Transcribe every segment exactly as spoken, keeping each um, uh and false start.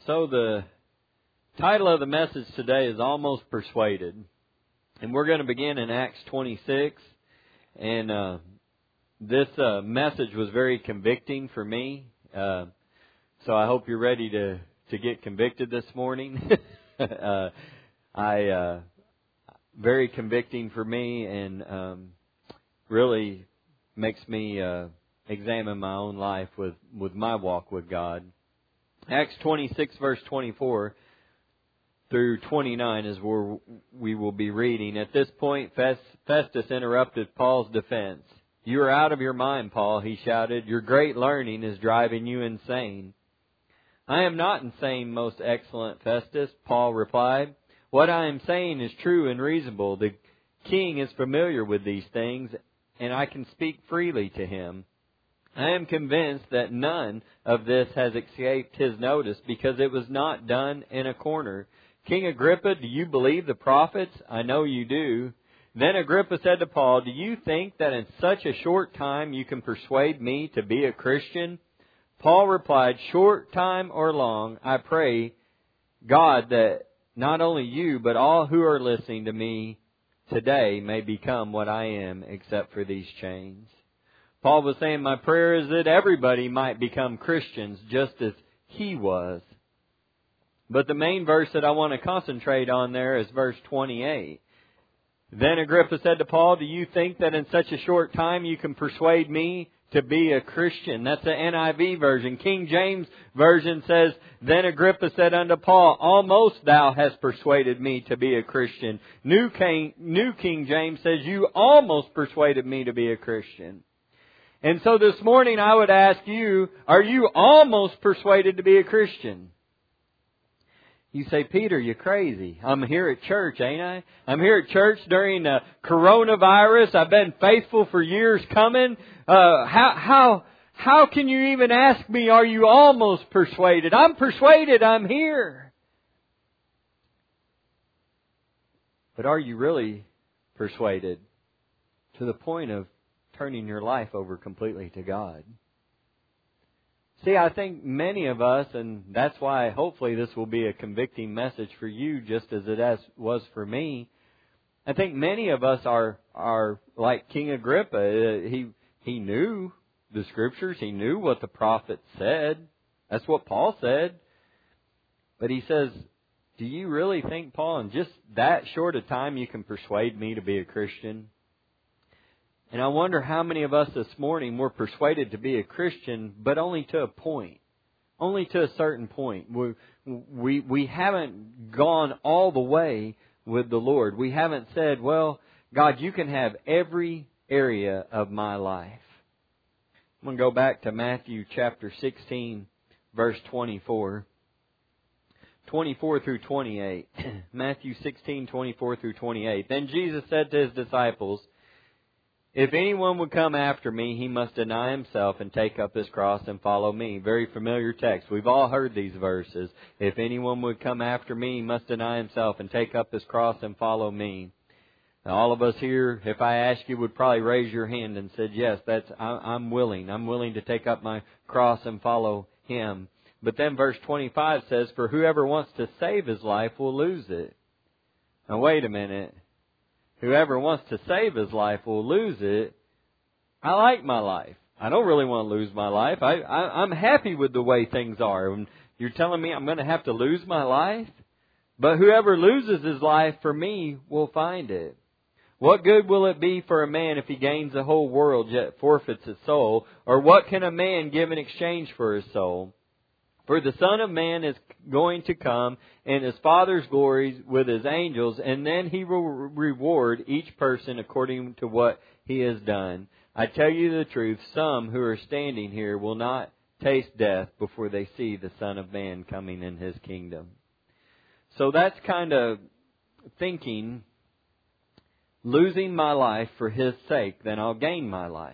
So the title of the message today is Almost Persuaded. And we're going to begin in Acts twenty-six. And uh, this uh, message was very convicting for me. Uh, so I hope you're ready to, to get convicted this morning. uh, I uh, very convicting for me and um, really makes me uh, examine my own life with, with my walk with God. Acts twenty-six verse twenty-four through twenty-nine is where we will be reading. At this point, Festus interrupted Paul's defense. "You are out of your mind, Paul," he shouted. "Your great learning is driving you insane." "I am not insane, most excellent Festus," Paul replied. "What I am saying is true and reasonable. The king is familiar with these things, and I can speak freely to him. I am convinced that none of this has escaped his notice because it was not done in a corner. King Agrippa, do you believe the prophets? I know you do." Then Agrippa said to Paul, "Do you think that in such a short time you can persuade me to be a Christian?" Paul replied, "Short time or long, I pray God that not only you, but all who are listening to me today may become what I am, except for these chains." Paul was saying, my prayer is that everybody might become Christians just as he was. But the main verse that I want to concentrate on there is verse twenty-eight. Then Agrippa said to Paul, "Do you think that in such a short time you can persuade me to be a Christian?" That's the N I V version. King James version says, "Then Agrippa said unto Paul, Almost thou hast persuaded me to be a Christian." New King, New King James says, "You almost persuaded me to be a Christian." And so this morning I would ask you, are you almost persuaded to be a Christian? You say, "Peter, you're crazy. I'm here at church, ain't I? I'm here at church during the coronavirus. I've been faithful for years coming. Uh, how, how, how can you even ask me, are you almost persuaded? I'm persuaded. I'm here." But are you really persuaded to the point of turning your life over completely to God? See, I think many of us, and that's why hopefully this will be a convicting message for you just as it as was for me. I think many of us are are like King Agrippa. He he knew the Scriptures. He knew what the prophets said. That's what Paul said. But he says, "Do you really think, Paul, in just that short a time you can persuade me to be a Christian?" And I wonder how many of us this morning were persuaded to be a Christian, but only to a point. Only to a certain point. We, we, we haven't gone all the way with the Lord. We haven't said, "Well, God, you can have every area of my life." I'm going to go back to Matthew chapter sixteen, verse twenty-four. twenty-four through twenty-eight. Matthew sixteen, twenty-four through twenty-eight. "Then Jesus said to His disciples, If anyone would come after me, he must deny himself and take up his cross and follow me." Very familiar text. We've all heard these verses. If anyone would come after me, he must deny himself and take up his cross and follow me. Now, all of us here, if I asked you, would probably raise your hand and said, "Yes, that's I'm willing. I'm willing to take up my cross and follow Him." But then verse twenty-five says, "For whoever wants to save his life will lose it." Now, wait a minute. Whoever wants to save his life will lose it. I like my life. I don't really want to lose my life. I, I, I'm happy with the way things are. And you're telling me I'm going to have to lose my life? But whoever loses his life for me will find it. What good will it be for a man if he gains the whole world yet forfeits his soul? Or what can a man give in exchange for his soul? For the Son of Man is going to come in His Father's glories with His angels, and then He will reward each person according to what he has done. I tell you the truth, some who are standing here will not taste death before they see the Son of Man coming in His kingdom." So that's kind of thinking, losing my life for His sake, then I'll gain my life.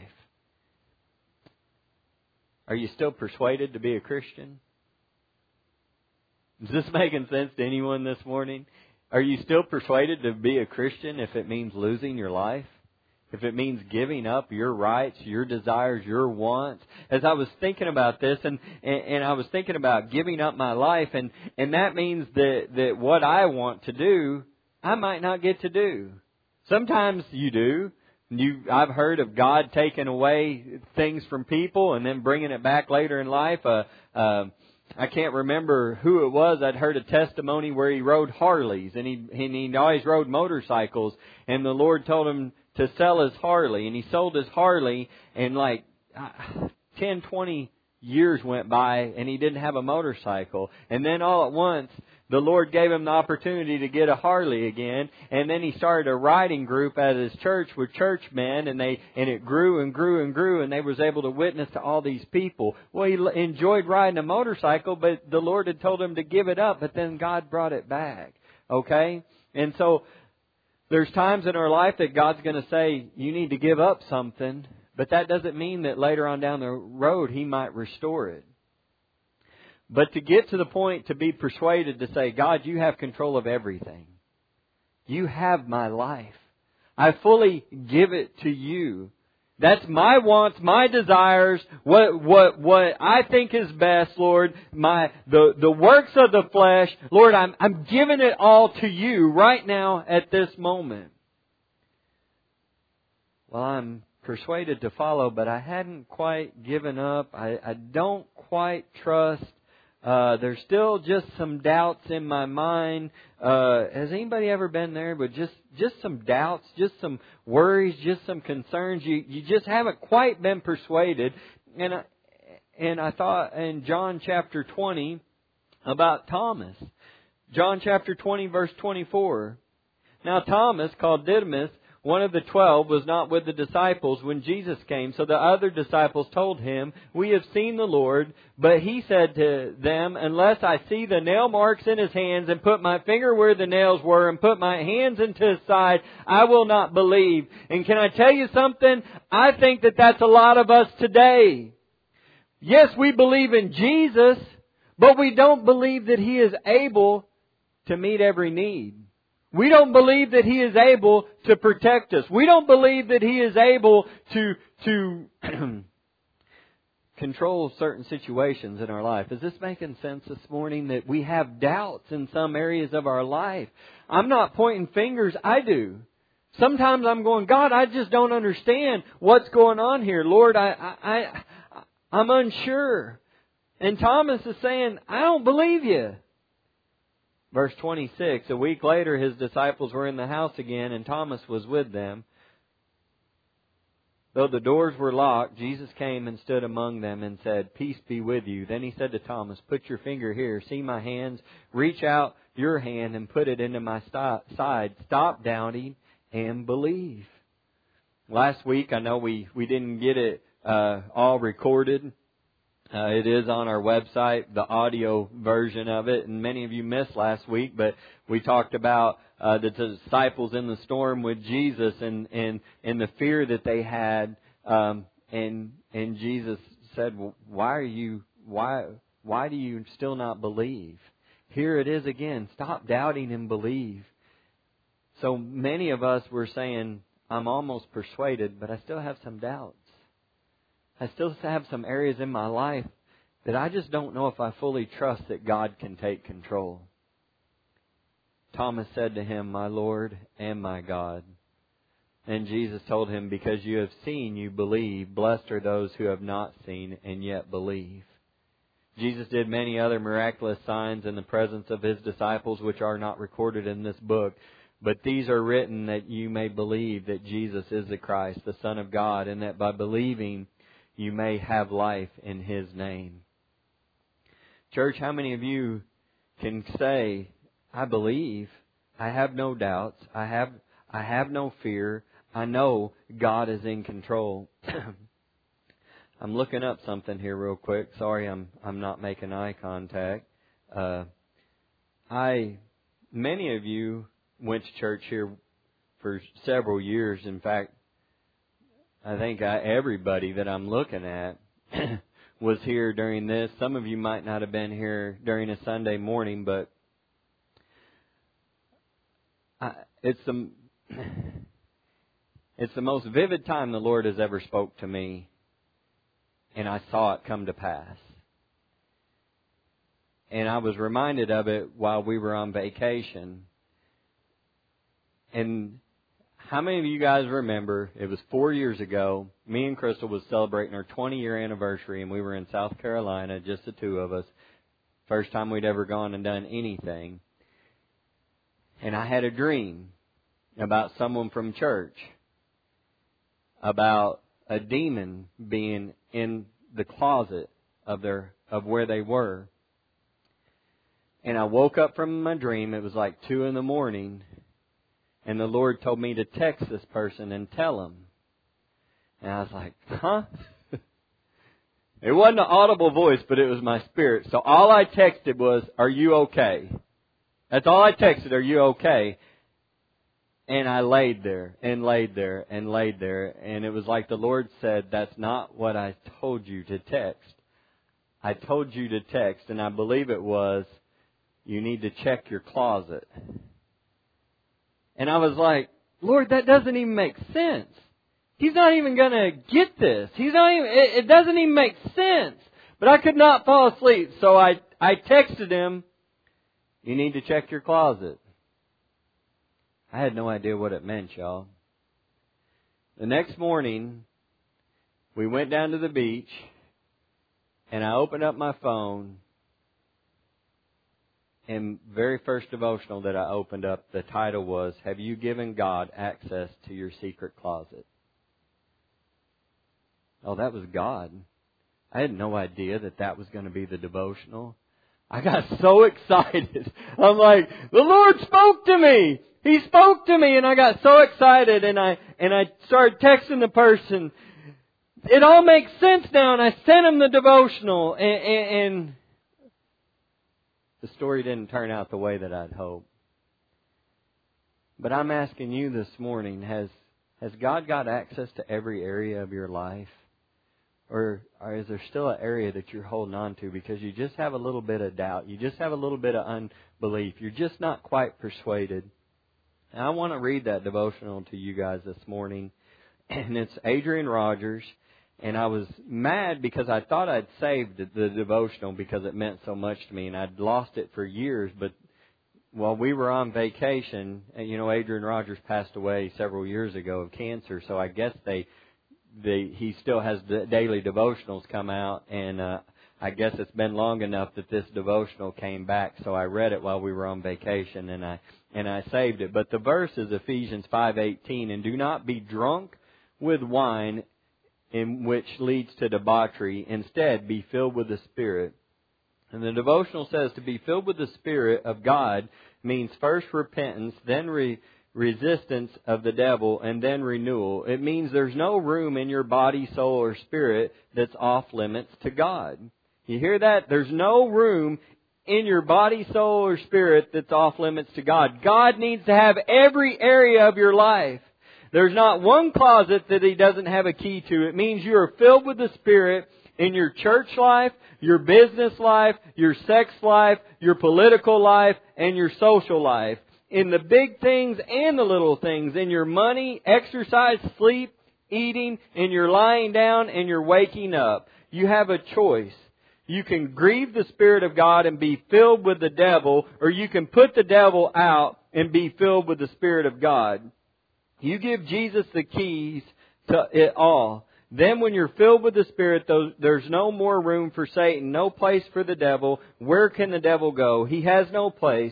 Are you still persuaded to be a Christian? Is this making sense to anyone this morning? Are you still persuaded to be a Christian if it means losing your life? if it means giving up your rights, your desires, your wants. As I was thinking about this, and, and, and I was thinking about giving up my life, and, and that means that, that what I want to do, I might not get to do. Sometimes you do. You, I've heard of God taking away things from people and then bringing it back later in life. Uh, uh, I can't remember who it was. I'd heard a testimony where he rode Harleys, and he, and he always rode motorcycles, and the Lord told him to sell his Harley, and he sold his Harley, and like ten, twenty years went by, and he didn't have a motorcycle. And then all at once, the Lord gave him the opportunity to get a Harley again, and then he started a riding group at his church with churchmen, and they and it grew and grew and grew, and they was able to witness to all these people. Well, he enjoyed riding a motorcycle, but the Lord had told him to give it up, but then God brought it back. Okay? And so there's times in our life that God's going to say, you need to give up something, but that doesn't mean that later on down the road He might restore it. But to get to the point to be persuaded to say, God, you have control of everything. You have my life. I fully give it to you. That's my wants, my desires, what what what I think is best, Lord. My the the works of the flesh, Lord, I'm I'm giving it all to you right now at this moment. Well, I'm persuaded to follow, but I hadn't quite given up. I, I don't quite trust. Uh, there's still just some doubts in my mind. Uh, has anybody ever been there? But just, just some doubts, just some worries, just some concerns. You, you just haven't quite been persuaded. And I, and I thought in John chapter twenty about Thomas. John chapter twenty verse twenty-four. Now Thomas, called Didymus, one of the twelve, was not with the disciples when Jesus came. So the other disciples told him, we have seen the Lord. But he said to them, unless I see the nail marks in His hands and put my finger where the nails were and put my hands into His side, I will not believe. And can I tell you something? I think that that's a lot of us today. Yes, we believe in Jesus, but we don't believe that He is able to meet every need. We don't believe that He is able to protect us. We don't believe that He is able to to control certain situations in our life. Is this making sense this morning that we have doubts in some areas of our life? I'm not pointing fingers. I do. Sometimes I'm going, God, I just don't understand what's going on here. Lord, I, I, I I'm unsure. And Thomas is saying, I don't believe you. Verse twenty-six, a week later His disciples were in the house again, and Thomas was with them. Though the doors were locked, Jesus came and stood among them and said, peace be with you. Then He said to Thomas, put your finger here, see my hands, reach out your hand and put it into my side. Stop doubting and believe. Last week, I know we, we didn't get it uh, all recorded. Uh, it is on our website, the audio version of it, and many of you missed last week, but we talked about uh, the disciples in the storm with Jesus and, and, and the fear that they had, um, and and Jesus said, well, why are you, why, why do you still not believe? Here it is again, stop doubting and believe. So many of us were saying, I'm almost persuaded, but I still have some doubts. I still have some areas in my life that I just don't know if I fully trust that God can take control. Thomas said to Him, my Lord and my God. And Jesus told him, because you have seen, you believe. Blessed are those who have not seen and yet believe. Jesus did many other miraculous signs in the presence of His disciples, which are not recorded in this book. But these are written that you may believe that Jesus is the Christ, the Son of God, and that by believing you may have life in His name. Church, how many of you can say, I believe, I have no doubts, I have I have no fear, I know God is in control. I'm looking up something here real quick. Sorry, I'm I'm not making eye contact. Uh, I many of you went to church here for several years. In fact, I think I, everybody that I'm looking at was here during this. Some of you might not have been here during a Sunday morning, but I, it's some. It's the most vivid time the Lord has ever spoke to me, and I saw it come to pass. And I was reminded of it while we were on vacation. And how many of you guys remember, it was four years ago, me and Crystal was celebrating our twenty-year anniversary, and we were in South Carolina, just the two of us. First time we'd ever gone and done anything. And I had a dream about someone from church, about a demon being in the closet of their of where they were. And I woke up from my dream. It was like two in the morning. And the Lord told me to text this person and tell him. And I was like, huh? It wasn't an audible voice, but it was my spirit. So all I texted was, are you okay? That's all I texted, are you okay? And I laid there and laid there and laid there. And it was like the Lord said, that's not what I told you to text. I told you to text, and I believe it was, you need to check your closet. And I was like, Lord, that doesn't even make sense. He's not even going to get this. He's not even, it, it doesn't even make sense. But I could not fall asleep. So I, I texted him, you need to check your closet. I had no idea what it meant, y'all. The next morning, we went down to the beach, and I opened up my phone. And very first devotional that I opened up, the title was, Have You Given God Access to Your Secret Closet? Oh, that was God. I had no idea that that was going to be the devotional. I got so excited. I'm like, the Lord spoke to me. He spoke to me, and I got so excited, and I and I started texting the person. It all makes sense now, and I sent him the devotional, and, and, and the story didn't turn out the way that I'd hoped. But I'm asking you this morning, has has God got access to every area of your life? Or, or is there still an area that you're holding on to because you just have a little bit of doubt? You just have a little bit of unbelief. You're just not quite persuaded. And I want to read that devotional to you guys this morning. And it's Adrian Rogers. And I was mad because I thought I'd saved the devotional because it meant so much to me. And I'd lost it for years. But while we were on vacation, you know, Adrian Rogers passed away several years ago of cancer. So I guess they... The, he still has the daily devotionals come out, and uh, I guess it's been long enough that this devotional came back. So I read it while we were on vacation, and I and I saved it. But the verse is Ephesians five eighteen, and do not be drunk with wine, in which leads to debauchery. Instead, be filled with the Spirit. And the devotional says to be filled with the Spirit of God means first repentance, then re. resistance of the devil, and then renewal. It means there's no room in your body, soul, or spirit that's off limits to God. You hear that? There's no room in your body, soul, or spirit that's off limits to God. God needs to have every area of your life. There's not one closet that He doesn't have a key to. It means you are filled with the Spirit in your church life, your business life, your sex life, your political life, and your social life. In the big things and the little things, in your money, exercise, sleep, eating, in your lying down and your waking up. You have a choice. You can grieve the Spirit of God and be filled with the devil, or you can put the devil out and be filled with the Spirit of God. You give Jesus the keys to it all. Then when you're filled with the Spirit, there's no more room for Satan, no place for the devil. Where can the devil go? He has no place.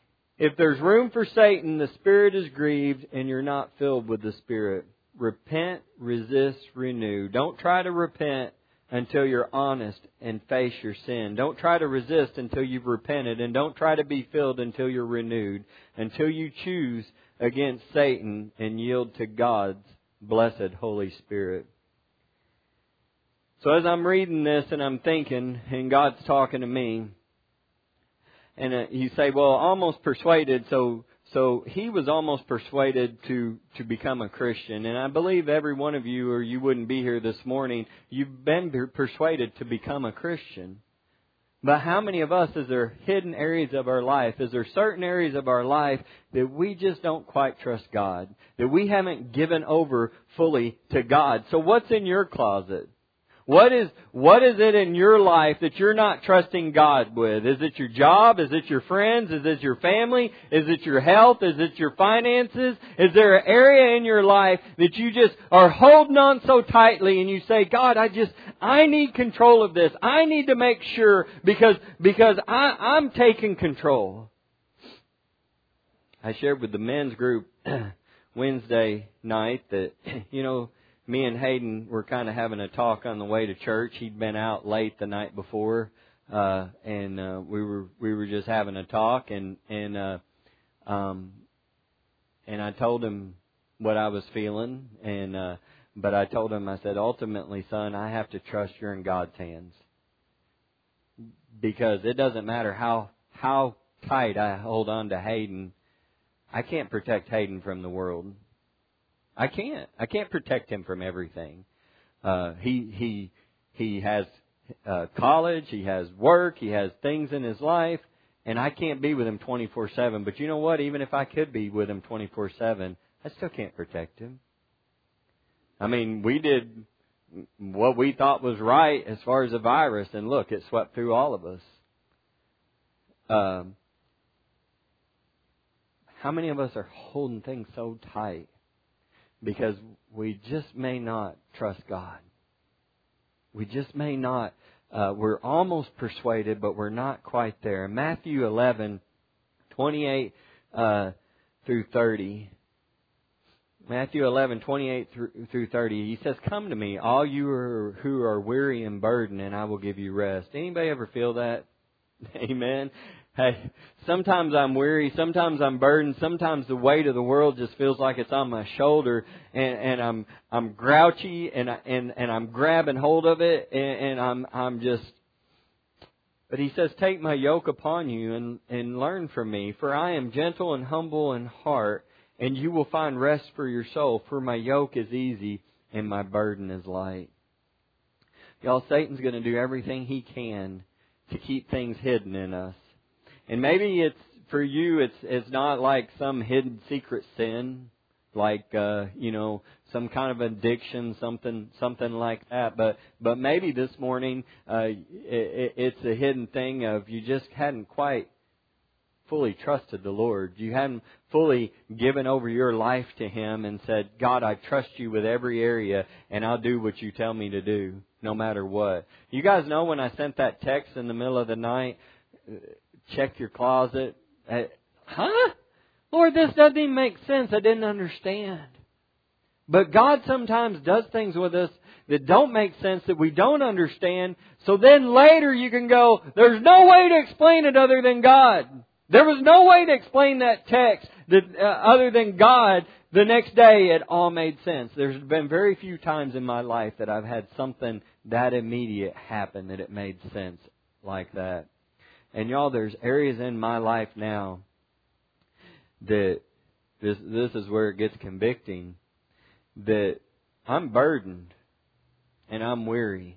If there's room for Satan, the Spirit is grieved and you're not filled with the Spirit. Repent, resist, renew. Don't try to repent until you're honest and face your sin. Don't try to resist until you've repented. And don't try to be filled until you're renewed. Until you choose against Satan and yield to God's blessed Holy Spirit. So as I'm reading this and I'm thinking, and God's talking to me, and uh, you say, well, almost persuaded, so so he was almost persuaded to, to become a Christian. And I believe every one of you, or you wouldn't be here this morning, you've been persuaded to become a Christian. But how many of us, is there hidden areas of our life? Is there certain areas of our life that we just don't quite trust God? That we haven't given over fully to God? So what's in your closet? What is, what is it in your life that you're not trusting God with? Is it your job? Is it your friends? Is it your family? Is it your health? Is it your finances? Is there an area in your life that you just are holding on so tightly and you say, God, I just, I need control of this. I need to make sure because, because I, I'm taking control. I shared with the men's group Wednesday night that, you know, me and Hayden were kind of having a talk on the way to church. He'd been out late the night before, uh, and uh, we were we were just having a talk, and and uh, um, and I told him what I was feeling, and uh, but I told him, I said, ultimately, son, I have to trust you're in God's hands, because it doesn't matter how how tight I hold on to Hayden, I can't protect Hayden from the world. I can't. I can't protect him from everything. Uh, he he he has uh, college. He has work. He has things in his life, and I can't be with him twenty-four seven. But you know what? Even if I could be with him twenty-four seven, I still can't protect him. I mean, we did what we thought was right as far as a virus, and look, it swept through all of us. Um, how many of us are holding things so tight? Because we just may not trust God. We just may not. Uh, we're almost persuaded, but we're not quite there. Matthew eleven, twenty-eight uh, through thirty. Matthew eleven, twenty-eight through thirty. He says, "Come to me, all you are, who are weary and burdened, and I will give you rest." Anybody ever feel that? Amen. Hey, sometimes I'm weary, sometimes I'm burdened, sometimes the weight of the world just feels like it's on my shoulder, and, and I'm I'm grouchy, and I, and and I'm grabbing hold of it, and, and I'm I'm just. But he says, "Take my yoke upon you and and learn from me, for I am gentle and humble in heart, and you will find rest for your soul. For my yoke is easy and my burden is light." Y'all, Satan's going to do everything he can to keep things hidden in us. And maybe it's, for you, it's it's not like some hidden secret sin, like, uh, you know, some kind of addiction, something something like that. But but maybe this morning uh, it, it's a hidden thing of you just hadn't quite fully trusted the Lord. You hadn't fully given over your life to Him and said, God, I trust you with every area, and I'll do what you tell me to do, no matter what. You guys know when I sent that text in the middle of the night, check your closet. Uh, huh? Lord, this doesn't even make sense. I didn't understand. But God sometimes does things with us that don't make sense, that we don't understand. So then later you can go, there's no way to explain it other than God. There was no way to explain that text that uh, other than God. The next day it all made sense. There's been very few times in my life that I've had something that immediate happen that it made sense like that. And y'all, there's areas in my life now that this this is where it gets convicting, that I'm burdened and I'm weary.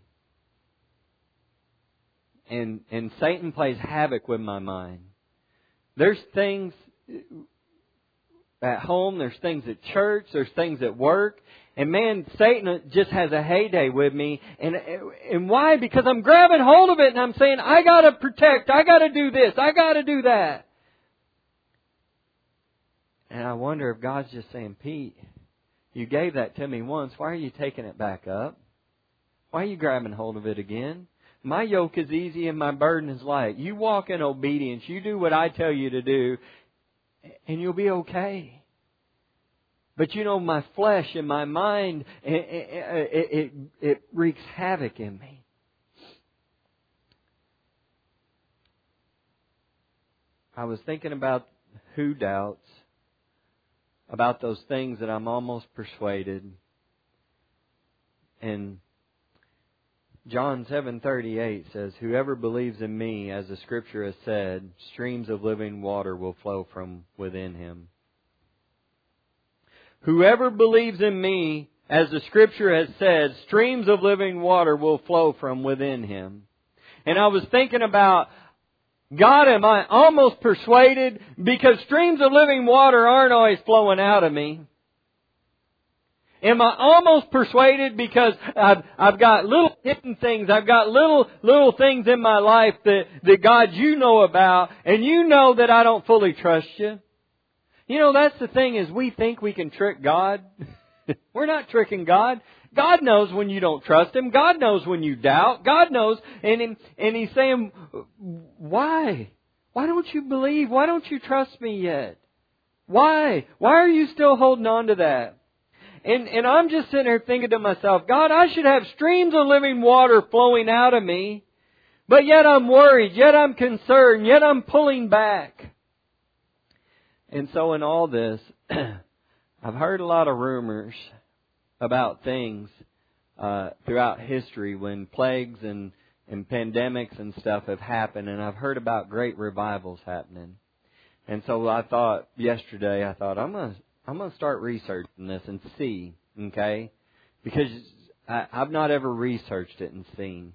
And and Satan plays havoc with my mind. There's things at home, there's things at church, there's things at work. And man, Satan just has a heyday with me. And and why? Because I'm grabbing hold of it and I'm saying, I got to protect, I got to do this, I got to do that. And I wonder if God's just saying, Pete, you gave that to me once. Why are you taking it back up? Why are you grabbing hold of it again? My yoke is easy and my burden is light. You walk in obedience. You do what I tell you to do, and you'll be okay. But you know, my flesh and my mind, it, it, it, it wreaks havoc in me. I was thinking about who doubts, about those things that I'm almost persuaded. And John seven thirty-eight says, whoever believes in me, as the Scripture has said, streams of living water will flow from within him. Whoever believes in me, as the Scripture has said, streams of living water will flow from within him. And I was thinking about, God, am I almost persuaded? Because streams of living water aren't always flowing out of me. Am I almost persuaded because I've, I've got little hidden things, I've got little, little things in my life that, that God, you know about, and you know that I don't fully trust you? You know, that's the thing, is we think we can trick God. We're not tricking God. God knows when you don't trust Him. God knows when you doubt. God knows. And, and He's saying, why? Why don't you believe? Why don't you trust me yet? Why? Why are you still holding on to that? And, and I'm just sitting there thinking to myself, God, I should have streams of living water flowing out of me. But yet I'm worried. Yet I'm concerned. Yet I'm pulling back. And so in all this, I've heard a lot of rumors about things uh, throughout history when plagues and, and pandemics and stuff have happened. And I've heard about great revivals happening. And so I thought yesterday, I thought, I'm going to I'm going to start researching this and see, okay? Because I, I've not ever researched it and seen.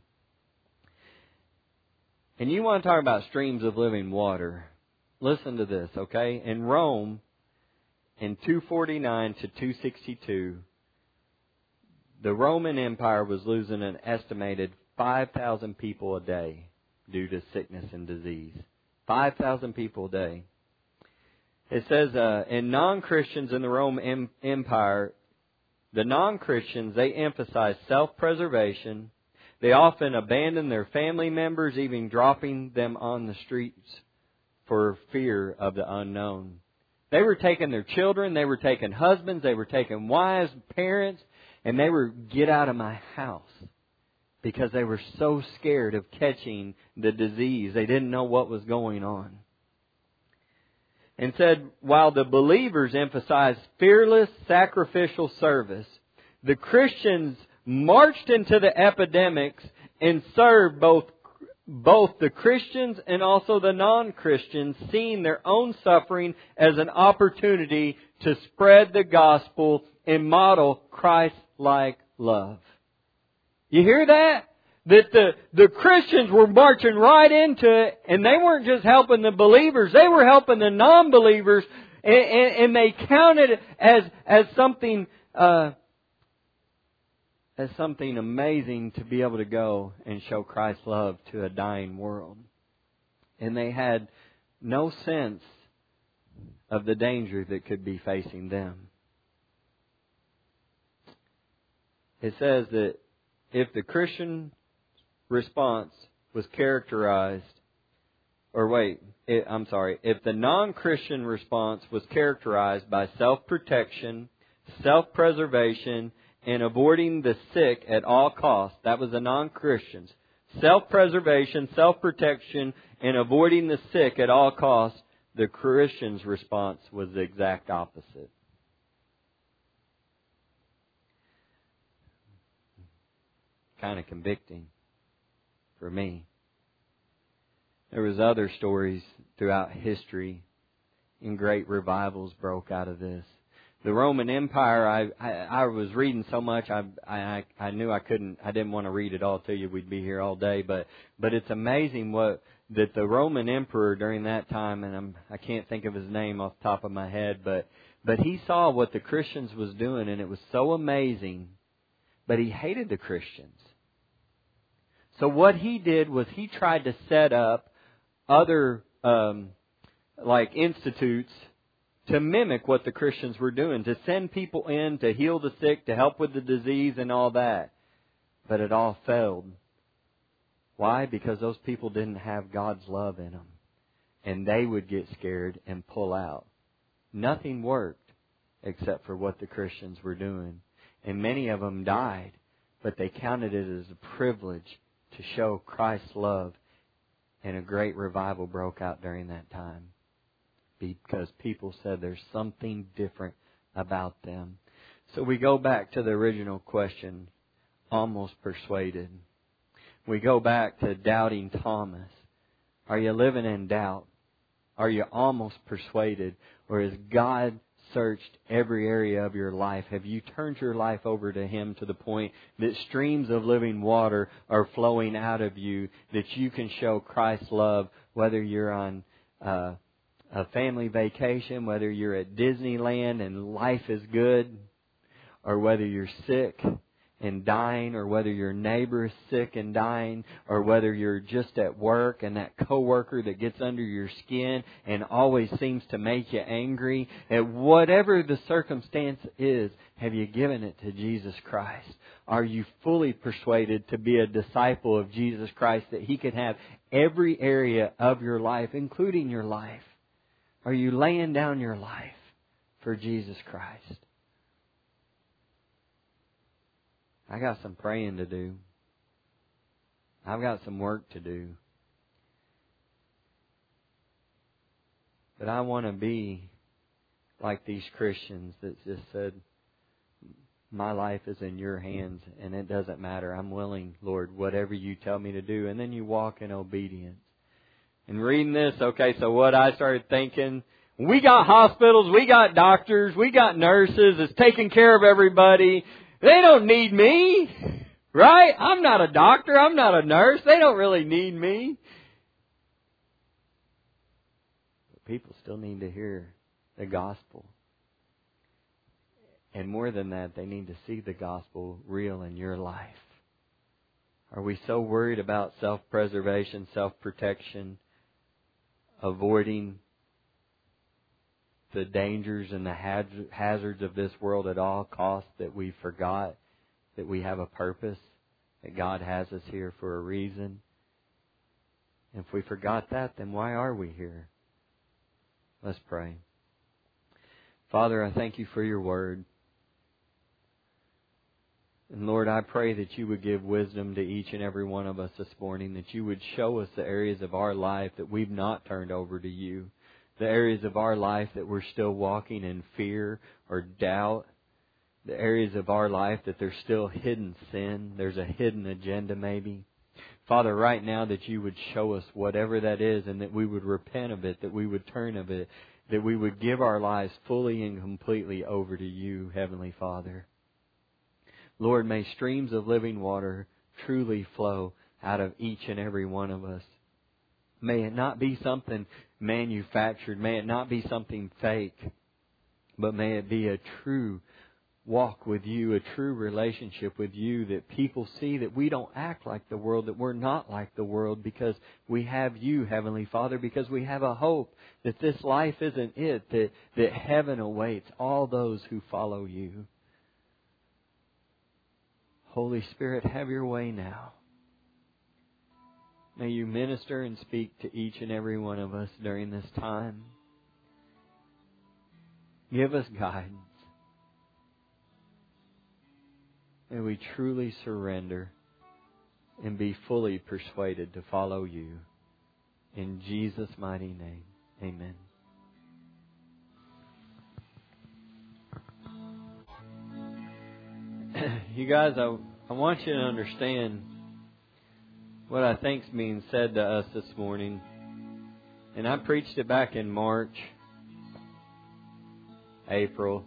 And you want to talk about streams of living water. Listen to this, okay? In Rome, in two forty-nine to two sixty-two, the Roman Empire was losing an estimated five thousand people a day due to sickness and disease. five thousand people a day. It says, uh, in non-Christians in the Roman Empire, the non-Christians, they emphasize self-preservation. They often abandon their family members, even dropping them on the streets for fear of the unknown. They were taking their children, they were taking husbands, they were taking wives, parents, and they were, get out of my house. Because they were so scared of catching the disease. They didn't know what was going on. And said, while the believers emphasized fearless sacrificial service, the Christians marched into the epidemics and served both, both the Christians and also the non-Christians, seeing their own suffering as an opportunity to spread the gospel and model Christ-like love. You hear that? That the, the Christians were marching right into it, and they weren't just helping the believers, they were helping the non-believers, and, and, and they counted it as, as something, uh, as something amazing to be able to go and show Christ's love to a dying world. And they had no sense of the danger that could be facing them. It says that if the Christian response was characterized, or wait, it, I'm sorry, if the non-Christian response was characterized by self-protection, self-preservation, and avoiding the sick at all costs, that was the non-Christians. Self-preservation, self-protection, and avoiding the sick at all costs, the Christian's response was the exact opposite. Kind of convicting for me. There was other stories throughout history, and great revivals broke out of this. The Roman Empire, I I, I was reading so much, I, I I knew I couldn't, I didn't want to read it all to you. We'd be here all day, but but it's amazing what that the Roman emperor during that time, and I'm I can't think of his name off the top of my head, but but he saw what the Christians was doing, and it was so amazing. But he hated the Christians. So what he did was he tried to set up other um, like institutes to mimic what the Christians were doing, to send people in to heal the sick, to help with the disease and all that. But it all failed. Why? Because those people didn't have God's love in them. And they would get scared and pull out. Nothing worked except for what the Christians were doing. And many of them died, but they counted it as a privilege to show Christ's love, and a great revival broke out during that time because people said there's something different about them. So we go back to the original question, almost persuaded. We go back to doubting Thomas. Are you living in doubt? Are you almost persuaded? Or is God searched every area of your life? Have you turned your life over to Him to the point that streams of living water are flowing out of you, that you can show Christ's love, whether you're on uh, a family vacation, whether you're at Disneyland and life is good, or whether you're sick and dying, or whether your neighbor is sick and dying, or whether you're just at work and that coworker that gets under your skin and always seems to make you angry. And whatever the circumstance is, have you given it to Jesus Christ? Are you fully persuaded to be a disciple of Jesus Christ, that He can have every area of your life, including your life? Are you laying down your life for Jesus Christ? I got some praying to do. I've got some work to do. But I want to be like these Christians that just said, my life is in your hands and it doesn't matter. I'm willing, Lord, whatever you tell me to do. And then you walk in obedience. And reading this, okay, so what I started thinking, we got hospitals, we got doctors, we got nurses, it's taking care of everybody. They don't need me, right? I'm not a doctor. I'm not a nurse. They don't really need me. But people still need to hear the gospel. And more than that, they need to see the gospel real in your life. Are we so worried about self-preservation, self-protection, avoiding the dangers and the hazards of this world at all costs that we forgot that we have a purpose, that God has us here for a reason? If we forgot that, then why are we here? Let's pray. Father, I thank you for your word. And Lord, I pray that you would give wisdom to each and every one of us this morning, that you would show us the areas of our life that we've not turned over to you, the areas of our life that we're still walking in fear or doubt, the areas of our life that there's still hidden sin, there's a hidden agenda maybe. Father, right now that you would show us whatever that is, and that we would repent of it, that we would turn of it, that we would give our lives fully and completely over to you, Heavenly Father. Lord, may streams of living water truly flow out of each and every one of us. May it not be something manufactured. May it not be something fake. But may it be a true walk with you, a true relationship with you, that people see that we don't act like the world, that we're not like the world, because we have you, Heavenly Father, because we have a hope that this life isn't it, that, that heaven awaits all those who follow you. Holy Spirit, have your way now. May you minister and speak to each and every one of us during this time. Give us guidance. May we truly surrender and be fully persuaded to follow you. In Jesus' mighty name, amen. You guys, I, I want you to understand what I think's being said to us this morning. And I preached it back in March, April,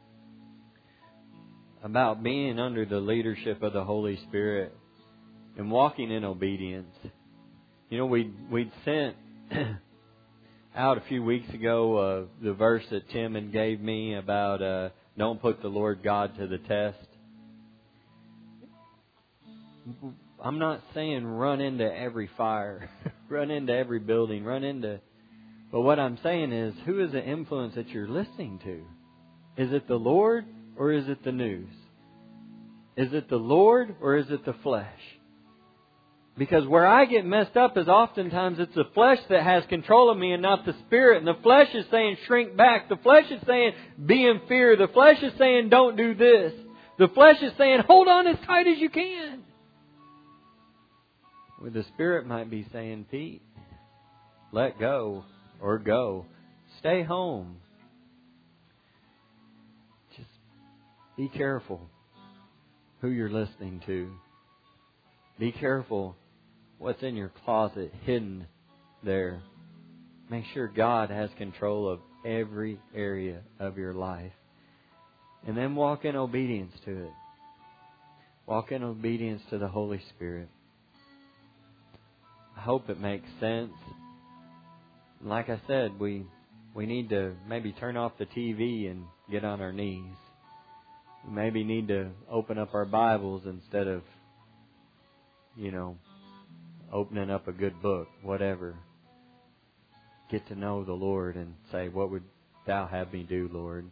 about being under the leadership of the Holy Spirit and walking in obedience. You know, we we'd sent out a few weeks ago uh, the verse that Tim had gave me about uh, don't put the Lord God to the test. I'm not saying run into every fire, run into every building, run into... But what I'm saying is, who is the influence that you're listening to? Is it the Lord or is it the news? Is it the Lord or is it the flesh? Because where I get messed up is oftentimes it's the flesh that has control of me and not the Spirit. And the flesh is saying shrink back. The flesh is saying be in fear. The flesh is saying don't do this. The flesh is saying hold on as tight as you can. Where the Spirit might be saying, Pete, let go or go. Stay home. Just be careful who you're listening to. Be careful what's in your closet hidden there. Make sure God has control of every area of your life. And then walk in obedience to it. Walk in obedience to the Holy Spirit. I hope it makes sense. Like I said, we we need to maybe turn off the T V and get on our knees. We maybe need to open up our Bibles instead of, you know, opening up a good book, whatever. Get to know the Lord and say, what would Thou have me do, Lord?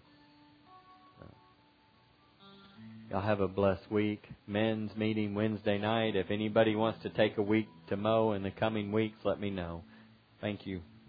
Y'all have a blessed week. Men's meeting Wednesday night. If anybody wants to take a week to mow in the coming weeks, let me know. Thank you.